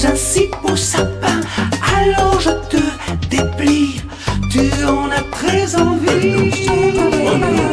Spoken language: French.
un si beau sapin, alors je te déplie. Tu en as très envie.